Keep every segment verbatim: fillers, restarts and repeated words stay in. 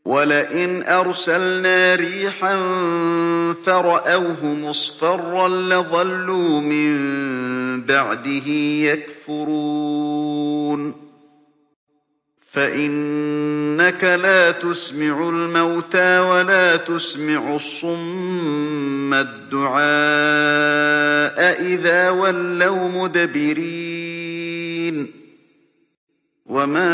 وَلَئِنْ أَرْسَلْنَا رِيحًا فَرَأَوْهُ مُصْفَرًّا لَّظَلُّوا مِن بَعْدِهِ يَكْفُرُونَ فَإِنَّكَ لَا تُسْمِعُ الْمَوْتَىٰ وَلَا تُسْمِعُ الصُّمَّ الدُّعَاءَ إِذَا وَلَّوْا مُدْبِرِينَ وَمَا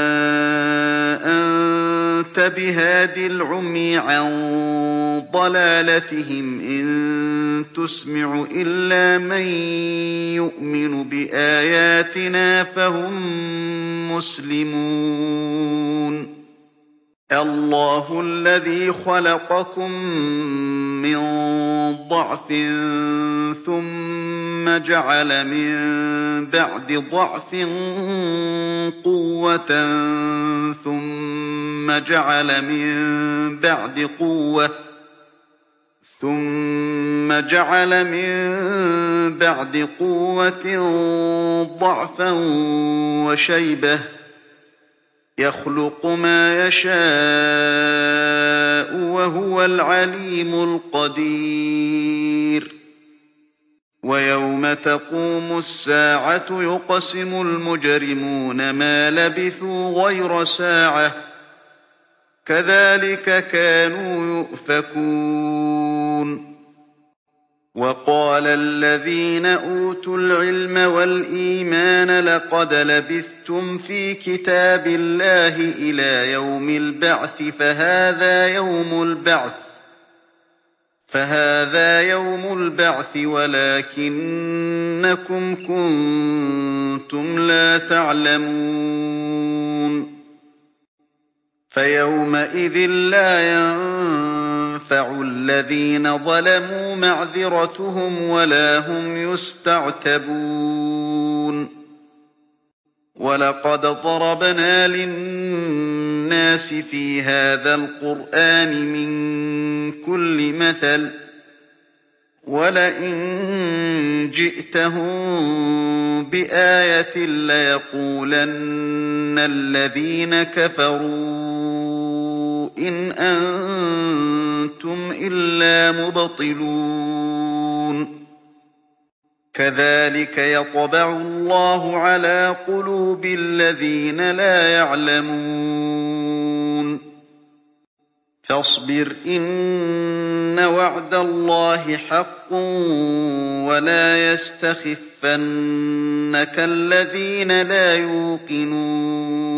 أَنتَ بِهَادِ الْعُمْيِ عَن ضَلَالَتِهِمْ ۖ إِن تُسْمِعُ إِلَّا مَن يُؤْمِنُ بِآيَاتِنَا فَهُم مُّسْلِمُونَ اللَّهُ الَّذِي خَلَقَكُم مِّن ضَعْفٍ ثُمَّ جَعَلَ مِن بَعْدِ ضَعْفٍ قُوَّةً ثُمَّ جَعَلَ مِن بَعْدِ قُوَّةٍ ثُمَّ جَعَلَ مِن بَعْدِ قُوَّةٍ ضَعْفًا وَشَيْبَةً ۚ يَخْلُقُ مَا يَشَاءُ ۖ وَهُوَ الْعَلِيمُ الْقَدِيرُ وَيَوْمَ تَقُومُ السَّاعَةُ يُقْسِمُ الْمُجْرِمُونَ مَا لَبِثُوا غَيْرَ سَاعَةٍ ۚ كَذَٰلِكَ كَانُوا يُؤْفَكُونَ وَقَالَ الَّذِينَ أُوتُوا الْعِلْمَ وَالْإِيمَانَ لَقَدْ لَبِثْتُمْ فِي كِتَابِ اللَّهِ إِلَىٰ يَوْمِ الْبَعْثِ فَهَٰذَا يَوْمُ الْبَعْثِ فَهَٰذَا يَوْمُ الْبَعْثِ وَلَٰكِنَّكُمْ كُنتُمْ لَا تَعْلَمُونَ فَيَوْمَئِذٍ لَّا يَنفَعُ الَّذِينَ ظَلَمُوا مَعْذِرَتُهُمْ وَلَا هُمْ يُسْتَعْتَبُونَ وَلَقَدْ ضَرَبْنَا لِلنَّاسِ فِي هَٰذَا الْقُرْآنِ مِن كُلِّ مَثَلٍ ۚ وَلَئِن جِئْتَهُم بِآيَةٍ لَّيَقُولَنَّ الَّذِينَ كَفَرُوا إِنْ أَنتُمْ إِلَّا مُبْطِلُونَ كَذَٰلِكَ يَطْبَعُ اللَّهُ عَلَىٰ قُلُوبِ الَّذِينَ لَا يَعْلَمُونَ فَاصْبِرْ إِنَّ وَعْدَ اللَّهِ حَقٌّ وَلَا يَسْتَخِفَّنَّكَ الَّذِينَ لَا يُوقِنُونَ